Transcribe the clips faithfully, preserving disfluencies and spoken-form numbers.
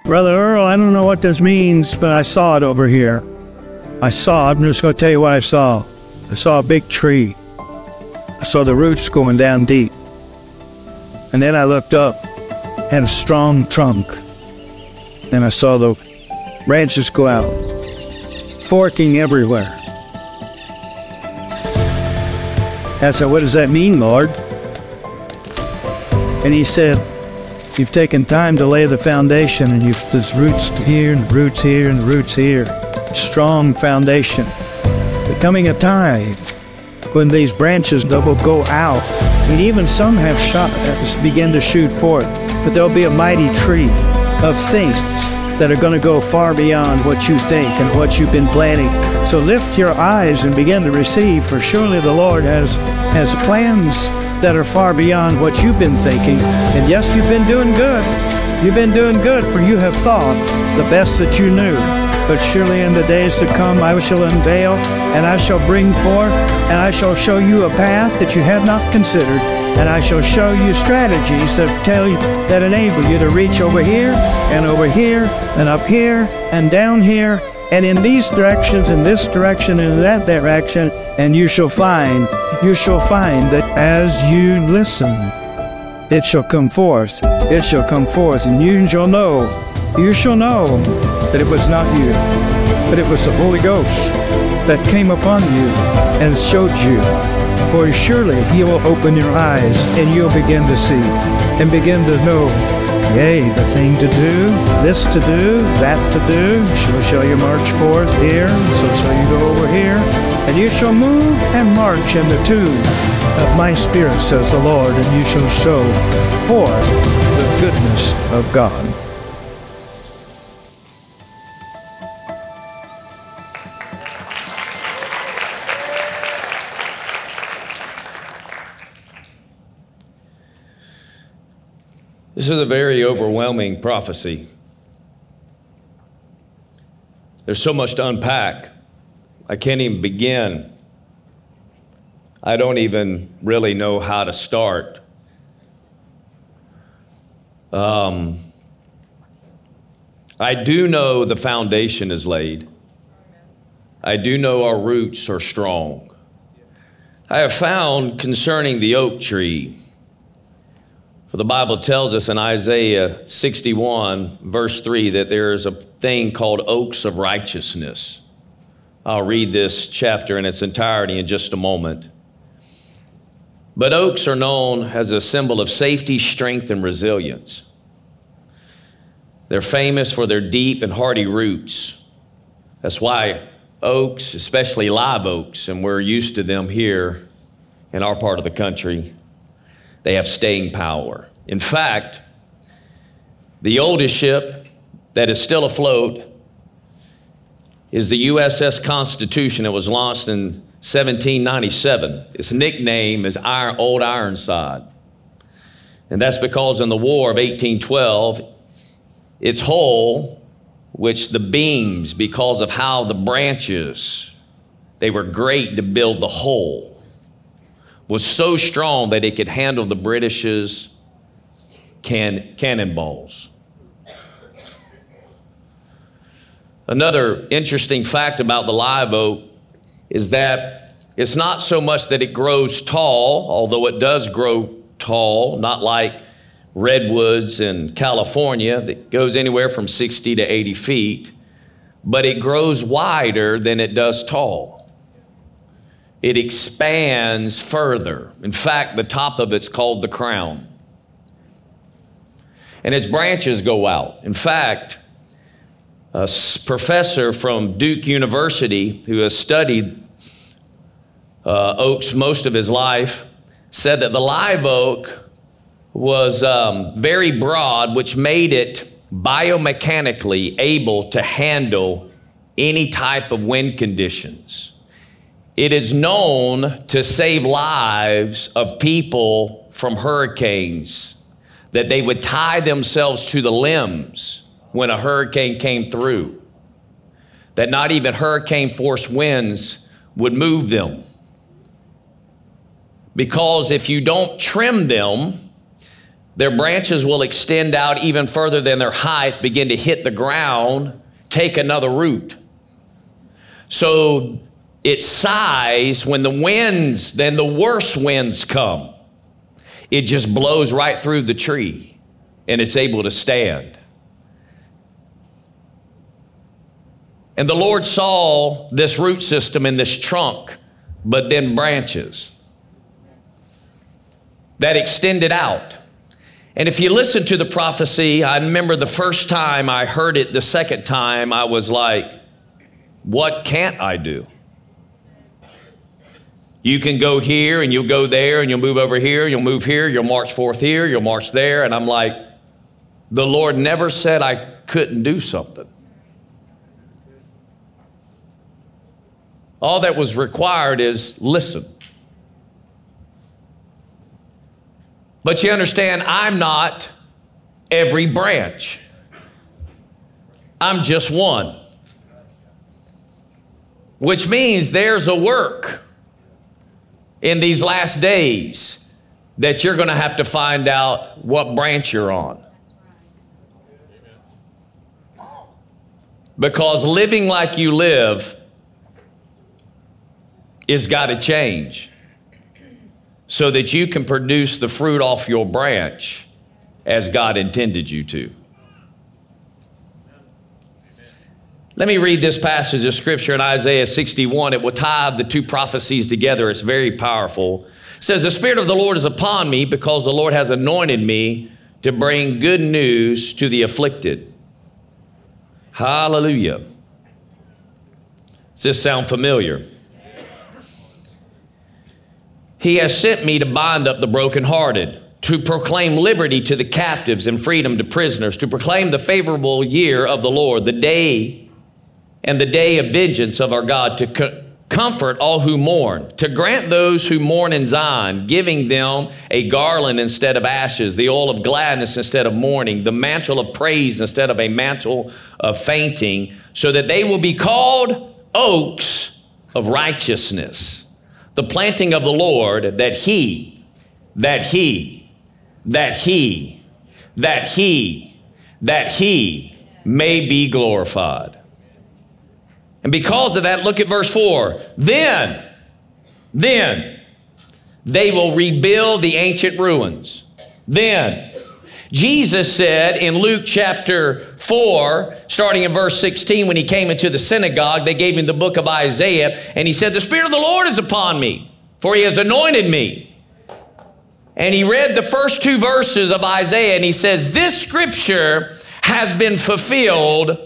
Brother Earl, I don't know what this means, but I saw it over here. I saw it. I'm just going to tell you what I saw. I saw a big tree. I saw the roots going down deep. And then I looked up, had a strong trunk. And I saw the branches go out, forking everywhere. I said, what does that mean, Lord? And he said, you've taken time to lay the foundation, and you've, there's roots here, and roots here, and roots here. Strong foundation. But coming a time when these branches that will go out, and even some have shot, begin to shoot forth, but there'll be a mighty tree of things that are going to go far beyond what you think and what you've been planning. So lift your eyes and begin to receive, for surely the Lord has, has plans that are far beyond what you've been thinking. And yes, you've been doing good. You've been doing good, for you have thought the best that you knew. But surely in the days to come I shall unveil, and I shall bring forth, and I shall show you a path that you have not considered, and I shall show you strategies that tell you, that enable you to reach over here, and over here, and up here, and down here, and in these directions, in this direction, and in that direction, and you shall find, you shall find that as you listen, it shall come forth, it shall come forth, and you shall know, you shall know that it was not you, but it was the Holy Ghost that came upon you and showed you. For surely he will open your eyes, and you'll begin to see, and begin to know, yea, the thing to do, this to do, that to do. So shall you march forth here, so shall you go over here, and you shall move and march in the tune of my spirit, says the Lord, and you shall show forth the goodness of God. This is a very overwhelming prophecy. There's so much to unpack. I can't even begin. I don't even really know how to start. Um, I do know the foundation is laid. I do know our roots are strong. I have found concerning the oak tree, for the Bible tells us in Isaiah sixty-one, verse three, that there is a thing called oaks of righteousness. I'll read this chapter in its entirety in just a moment. But oaks are known as a symbol of safety, strength, and resilience. They're famous for their deep and hardy roots. That's why oaks, especially live oaks, and we're used to them here in our part of the country, they have staying power. In fact, the oldest ship that is still afloat is the U S S Constitution. It was launched in seventeen ninety-seven. Its nickname is Iron, Old Ironside. And that's because in the War of eighteen twelve, its hull, which the beams, because of how the branches, they were great to build the hull, was so strong that it could handle the British's can, cannonballs. Another interesting fact about the live oak is that it's not so much that it grows tall, although it does grow tall, not like redwoods in California that goes anywhere from sixty to eighty feet, but it grows wider than it does tall. It expands further. In fact, the top of it's called the crown. And its branches go out. In fact, a professor from Duke University who has studied uh, oaks most of his life said that the live oak was um, very broad, which made it biomechanically able to handle any type of wind conditions. It is known to save lives of people from hurricanes, that they would tie themselves to the limbs when a hurricane came through, that not even hurricane force winds would move them. Because if you don't trim them, Their branches will extend out even further than their height, begin to hit the ground, take another root. So its size, when the winds, then the worst winds come, it just blows right through the tree and it's able to stand. And the Lord saw this root system in this trunk, but then branches that extended out. And if you listen to the prophecy, I remember the first time I heard it, the second time I was like, what can't I do? You can go here and you'll go there and you'll move over here, you'll move here, you'll march forth here, you'll march there. And I'm like, the Lord never said I couldn't do something. All that was required is listen. But you understand, I'm not every branch. I'm just one. Which means there's a work in these last days that you're going to have to find out what branch you're on. Because living like you live is got to change so that you can produce the fruit off your branch as God intended you to. Let me read this passage of scripture in Isaiah sixty-one. It will tie the two prophecies together. It's very powerful. It says, the Spirit of the Lord is upon me because the Lord has anointed me to bring good news to the afflicted. Hallelujah. Does this sound familiar? He has sent me to bind up the brokenhearted, to proclaim liberty to the captives and freedom to prisoners, to proclaim the favorable year of the Lord, the day and the day of vengeance of our God, to co- comfort all who mourn, to grant those who mourn in Zion, giving them a garland instead of ashes, the oil of gladness instead of mourning, the mantle of praise instead of a mantle of fainting, so that they will be called oaks of righteousness, the planting of the Lord, that he, that he, that he, that he, that he may be glorified. And because of that, look at verse four. Then, then they will rebuild the ancient ruins. Then, Jesus said in Luke chapter four, starting in verse sixteen, when he came into the synagogue, they gave him the book of Isaiah, and he said, the Spirit of the Lord is upon me, for he has anointed me. And he read the first two verses of Isaiah, and he says, this scripture has been fulfilled.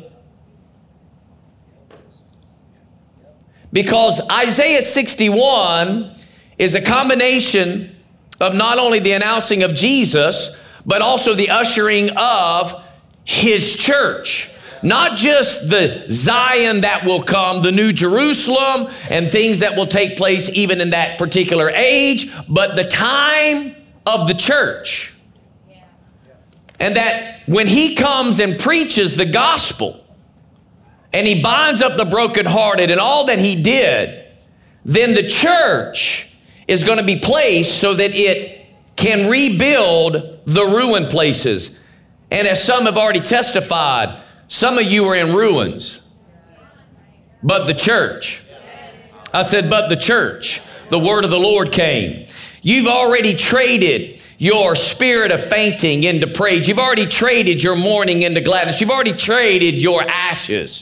Because Isaiah sixty-one is a combination of not only the announcing of Jesus, but also the ushering of his church. Not just the Zion that will come, the New Jerusalem, and things that will take place even in that particular age, but the time of the church. And that when he comes and preaches the gospel, and he binds up the brokenhearted and all that he did, then the church is going to be placed so that it can rebuild the ruined places. And as some have already testified, some of you are in ruins. But the church, I said, but the church, the word of the Lord came. You've already traded your spirit of fainting into praise. You've already traded your mourning into gladness. You've already traded your ashes.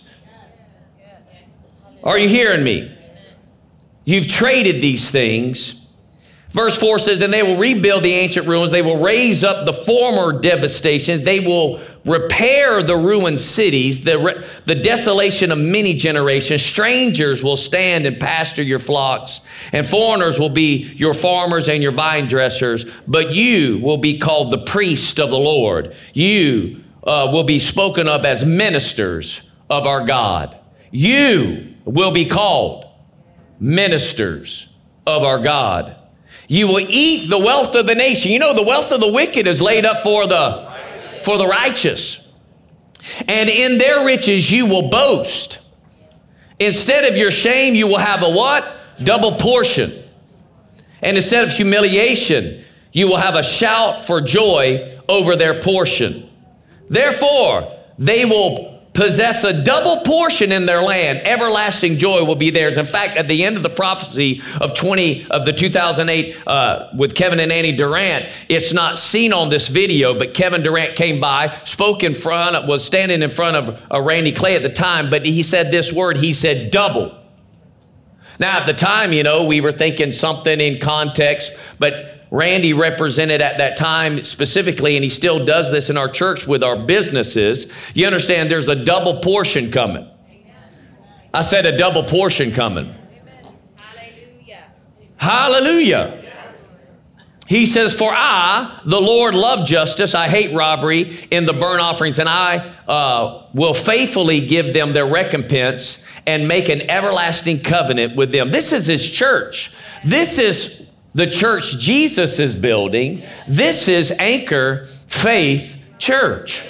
Are you hearing me? You've traded these things. Verse four says, then they will rebuild the ancient ruins. They will raise up the former devastations. They will repair the ruined cities, the, the desolation of many generations. Strangers will stand and pasture your flocks, and foreigners will be your farmers and your vine dressers. But you will be called the priest of the Lord. You uh, will be spoken of as ministers of our God. You will be called ministers of our God. You will eat the wealth of the nation. You know, the wealth of the wicked is laid up for the, for the righteous. And in their riches you will boast. Instead of your shame, you will have a what? Double portion. And instead of humiliation, You will have a shout for joy over their portion. Therefore, they will possess a double portion in their land. Everlasting joy will be theirs. In fact, at the end of the prophecy of twenty of the two thousand eight uh, with Kevin and Annie Durant, it's not seen on this video, but Kevin Durant came by, spoke in front, was standing in front of uh, Randy Clay at the time, but he said this word, he said double. Now, at the time, you know, we were thinking something in context, but Randy represented at that time specifically, and he still does this in our church with our businesses. You understand there's a double portion coming. I said a double portion coming. Hallelujah. Hallelujah. He says, for I, the Lord, love justice. I hate robbery in the burnt offerings, and I uh, will faithfully give them their recompense and make an everlasting covenant with them. This is his church. This is the church Jesus is building. This is Anchor Faith Church.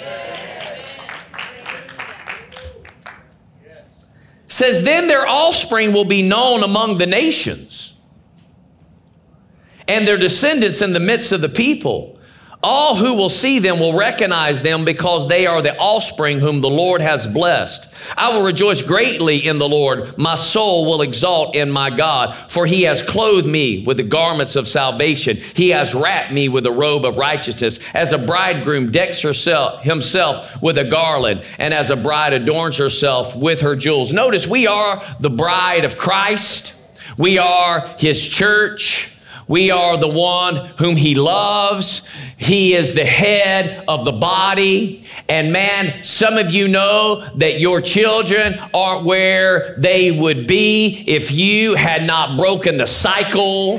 Says, then their offspring will be known among the nations, and their descendants in the midst of the people. All who will see them will recognize them, because they are the offspring whom the Lord has blessed. I will rejoice greatly in the Lord. My soul will exalt in my God, for he has clothed me with the garments of salvation. He has wrapped me with a robe of righteousness. As a bridegroom decks herself, himself with a garland, and as a bride adorns herself with her jewels. Notice, we are the bride of Christ. We are his church. We are the one whom he loves. He is the head of the body. And man, some of you know that your children aren't where they would be if you had not broken the cycle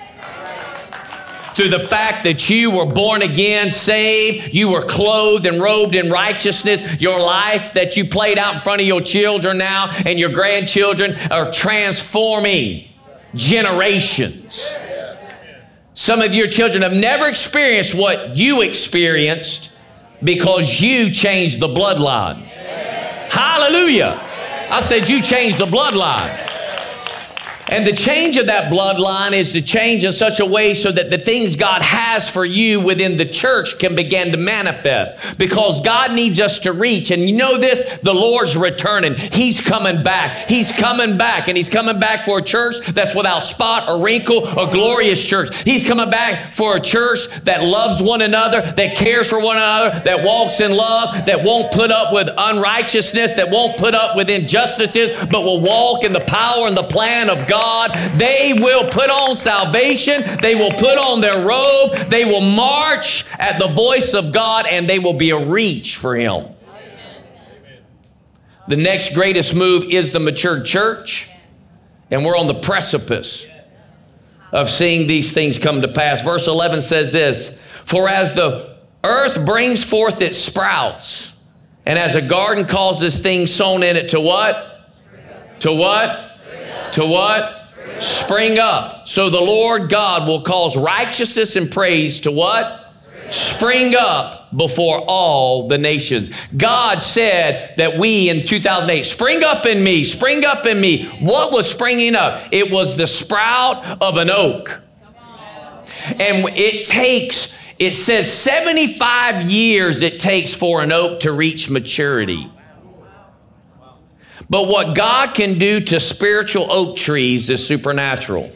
through the fact that you were born again, saved, you were clothed and robed in righteousness. Your life that you played out in front of your children now and your grandchildren are transforming generations. Some of your children have never experienced what you experienced because you changed the bloodline. Hallelujah. I said you changed the bloodline. And the change of that bloodline is to change in such a way so that the things God has for you within the church can begin to manifest. Because God needs us to reach. And you know this, the Lord's returning. He's coming back. He's coming back. And he's coming back for a church that's without spot or wrinkle, a glorious church. He's coming back for a church that loves one another, that cares for one another, that walks in love, that won't put up with unrighteousness, that won't put up with injustices, but will walk in the power and the plan of God. God. They will put on salvation. They will put on their robe. They will march at the voice of God, and they will be a reach for him. Amen. The next greatest move is the mature church, and we're on the precipice of seeing these things come to pass. Verse eleven says this, for as the earth brings forth its sprouts, and as a garden causes things sown in it to what? To what? To what? Spring up. Spring up. So the Lord God will cause righteousness and praise to what? Spring, Spring up before all the nations. God said that we in two thousand eight, spring up in me, spring up in me. What was springing up? It was the sprout of an oak. And it takes, it says seventy-five years it takes for an oak to reach maturity. But what God can do to spiritual oak trees is supernatural.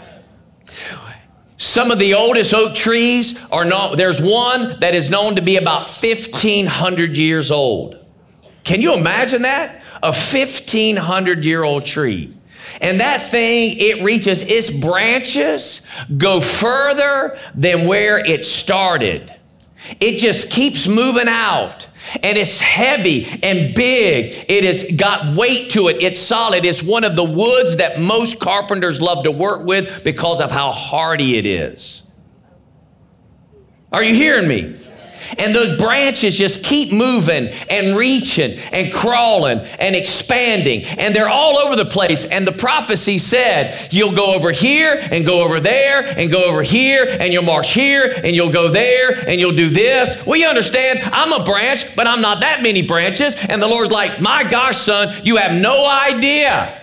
Some of the oldest oak trees are not, there's one that is known to be about fifteen hundred years old. Can you imagine that? A fifteen hundred year old tree. And that thing, it reaches, its branches go further than where it started. It just keeps moving out. And it's heavy and big. It has got weight to it. It's solid. It's one of the woods that most carpenters love to work with because of how hardy it is. Are you hearing me? And those branches just keep moving and reaching and crawling and expanding. And they're all over the place. And the prophecy said, you'll go over here and go over there and go over here and you'll march here and you'll go there and you'll do this. Well, you understand, I'm a branch, but I'm not that many branches. And the Lord's like, my gosh, son, you have no idea.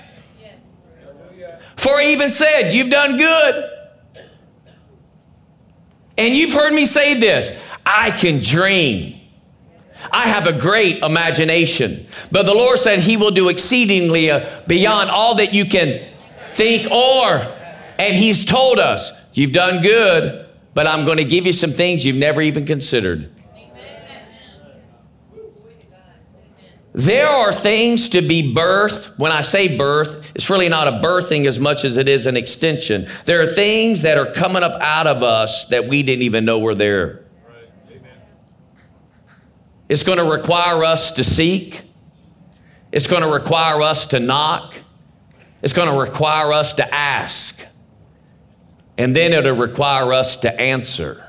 For he even said, you've done good. And you've heard me say this, I can dream. I have a great imagination. But the Lord said he will do exceedingly uh, beyond all that you can think or. And he's told us, you've done good, but I'm going to give you some things you've never even considered. There are things to be birthed. When I say birth, it's really not a birthing as much as it is an extension. There are things that are coming up out of us that we didn't even know were there. It's going to require us to seek. It's going to require us to knock. It's going to require us to ask. And then it'll require us to answer.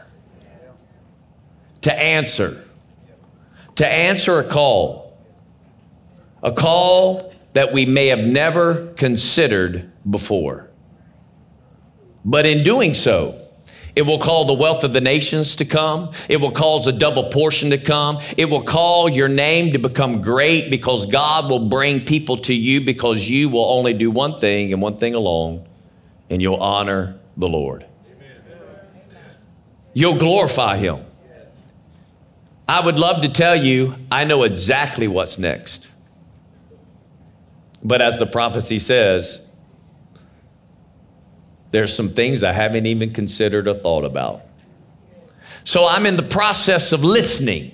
To answer. To answer a call. A call that we may have never considered before. But in doing so, it will call the wealth of the nations to come. It will cause a double portion to come. It will call your name to become great because God will bring people to you because you will only do one thing and one thing alone, and you'll honor the Lord. You'll glorify him. I would love to tell you, I know exactly what's next. But as the prophecy says, there's some things I haven't even considered or thought about. So I'm in the process of listening.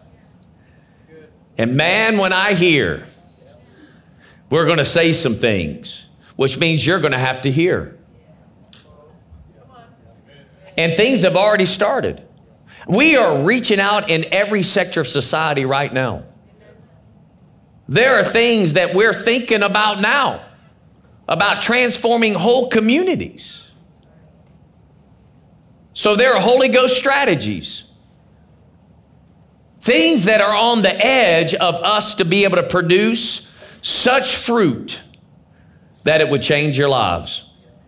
And man, when I hear, we're going to say some things, which means you're going to have to hear. And things have already started. We are reaching out in every sector of society right now. There are things that we're thinking about now, about transforming whole communities. So there are Holy Ghost strategies, things that are on the edge of us to be able to produce such fruit that it would change your lives.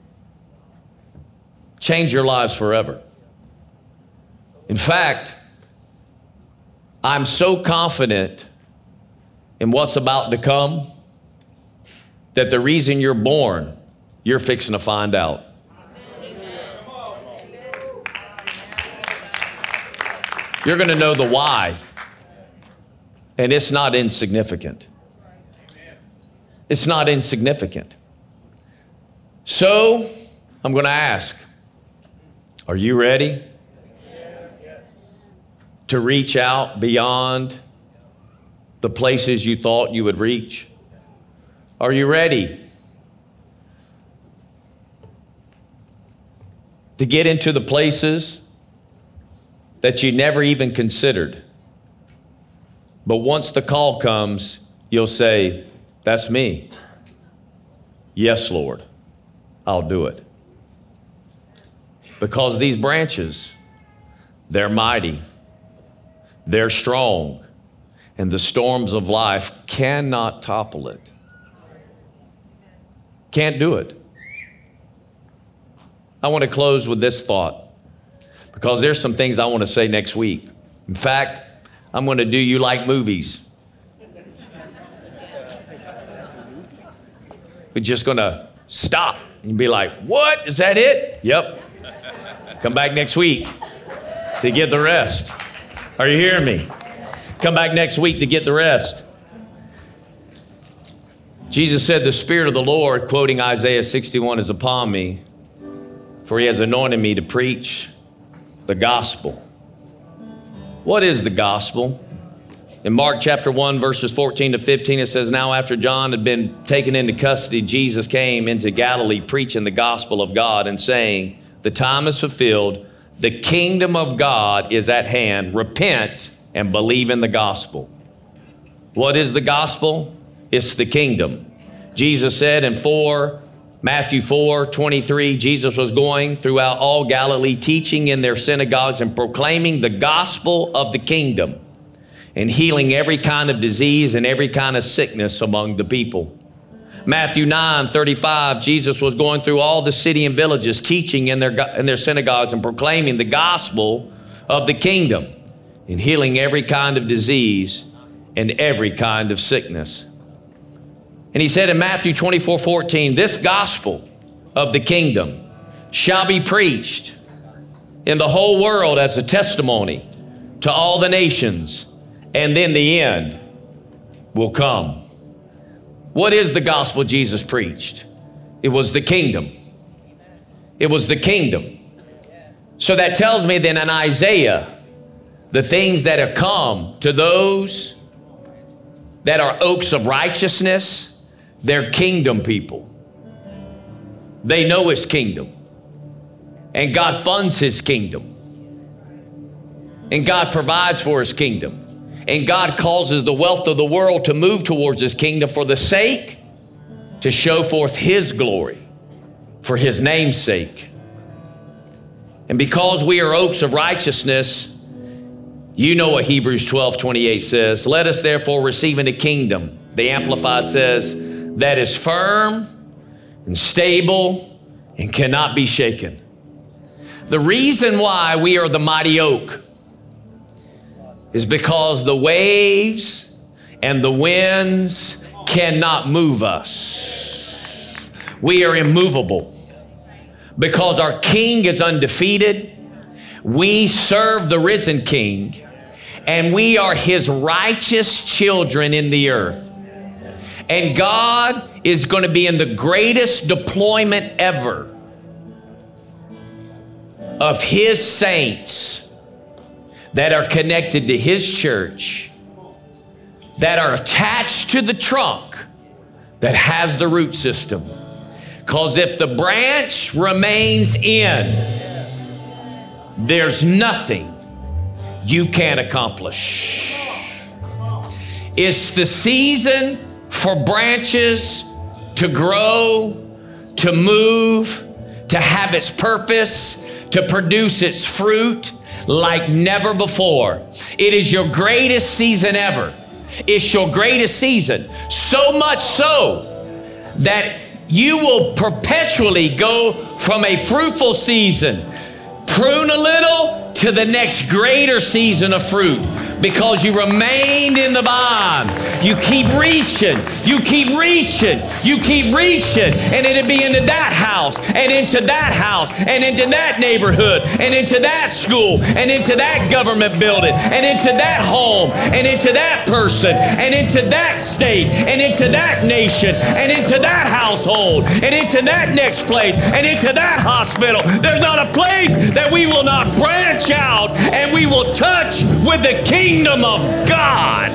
Change your lives forever. In fact, I'm so confident in what's about to come that the reason you're born, you're fixing to find out. You're going to know the why, and it's not insignificant. It's not insignificant. So, I'm going to ask, are you ready to reach out beyond the places you thought you would reach? Are you ready to get into the places that you never even considered? But once the call comes, you'll say, that's me. Yes, Lord, I'll do it. Because these branches, they're mighty, they're strong, and the storms of life cannot topple it. Can't do it. I want to close with this thought because there's some things I want to say next week. In fact, I'm going to do you like movies. We're just going to stop and be like, what? Is that it? Yep. Come back next week to get the rest. Are you hearing me? Come back next week to get the rest. Jesus said, the Spirit of the Lord, quoting Isaiah sixty-one, is upon me, for he has anointed me to preach the gospel. What is the gospel? In Mark chapter one, verses fourteen to fifteen, it says, now after John had been taken into custody, Jesus came into Galilee preaching the gospel of God and saying, the time is fulfilled, the kingdom of God is at hand, repent and believe in the gospel. What is the gospel? It's the kingdom. Jesus said in four, Matthew four twenty-three, Jesus was going throughout all Galilee, teaching in their synagogues and proclaiming the gospel of the kingdom and healing every kind of disease and every kind of sickness among the people. Matthew nine thirty-five, Jesus was going through all the city and villages, teaching in their, in their synagogues and proclaiming the gospel of the kingdom and healing every kind of disease and every kind of sickness. And he said in Matthew twenty-four fourteen, this gospel of the kingdom shall be preached in the whole world as a testimony to all the nations, and then the end will come. What is the gospel Jesus preached? It was the kingdom. It was the kingdom. So that tells me then in Isaiah, the things that have come to those that are oaks of righteousness, they're kingdom people. They know his kingdom. And God funds his kingdom. And God provides for his kingdom. And God causes the wealth of the world to move towards his kingdom for the sake to show forth his glory, for his name's sake. And because we are oaks of righteousness, you know what Hebrews twelve twenty-eight says. Let us therefore receive in the kingdom, the Amplified says, that is firm and stable and cannot be shaken. The reason why we are the mighty oak is because the waves and the winds cannot move us. We are immovable because our King is undefeated. We serve the risen King, and we are his righteous children in the earth. And God is going to be in the greatest deployment ever of his saints that are connected to his church, that are attached to the trunk that has the root system. Because if the branch remains in, there's nothing you can't accomplish. It's the season for branches to grow, to move, to have its purpose, to produce its fruit like never before. It is your greatest season ever. It's your greatest season. So much so that you will perpetually go from a fruitful season, prune a little, to the next greater season of fruit. Because you remained in the vine. You keep reaching, you keep reaching, you keep reaching, and it'll be into that house, and into that house, and into that neighborhood, and into that school, and into that government building, and into that home, and into that person, and into that state, and into that nation, and into that household, and into that next place, and into that hospital. There's not a place that we will not branch out, and we will touch with the kingdom of God.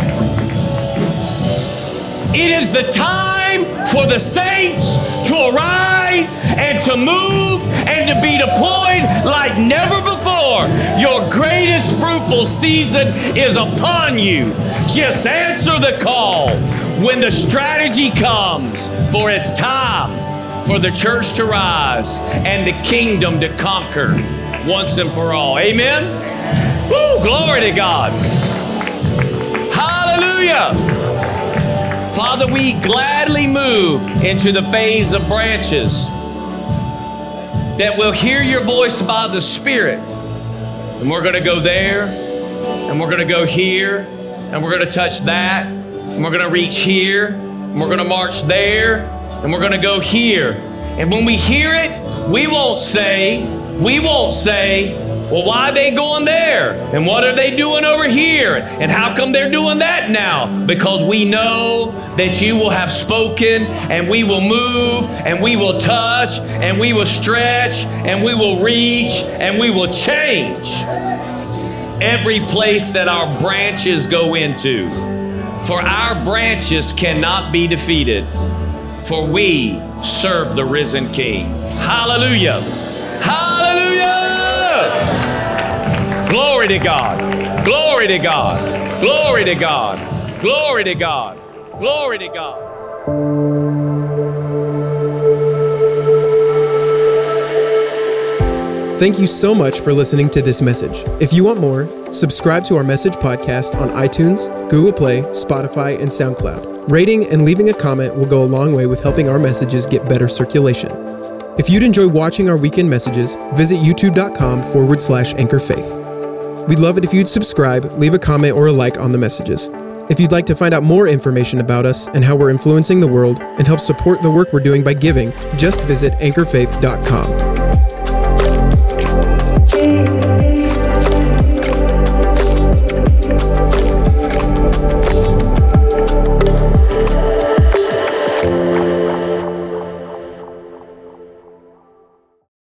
It is the time for the saints to arise and to move and to be deployed like never before. Your greatest fruitful season is upon you. Just answer the call when the strategy comes, for it's time for the church to rise and the kingdom to conquer once and for all. Amen? Woo, glory to God. Hallelujah. Father, we gladly move into the phase of branches that will hear your voice by the Spirit. And we're going to go there, and we're going to go here, and we're going to touch that, and we're going to reach here, and we're going to march there, and we're going to go here. And when we hear it, we won't say, we won't say, well, why are they going there? And what are they doing over here? And how come they're doing that now? Because we know that you will have spoken, and we will move, and we will touch, and we will stretch, and we will reach, and we will change every place that our branches go into. For our branches cannot be defeated, for we serve the risen King. Hallelujah. Hallelujah. Glory to God. Glory to God. Glory to God. Glory to God. Glory to God. Thank you so much for listening to this message. If you want more, subscribe to our message podcast on iTunes, Google Play, Spotify, and SoundCloud. Rating and leaving a comment will go a long way with helping our messages get better circulation. If you'd enjoy watching our weekend messages, visit youtube.com forward slash Anchor Faith. We'd love it if you'd subscribe, leave a comment or a like on the messages. If you'd like to find out more information about us and how we're influencing the world and help support the work we're doing by giving, just visit anchor faith dot com.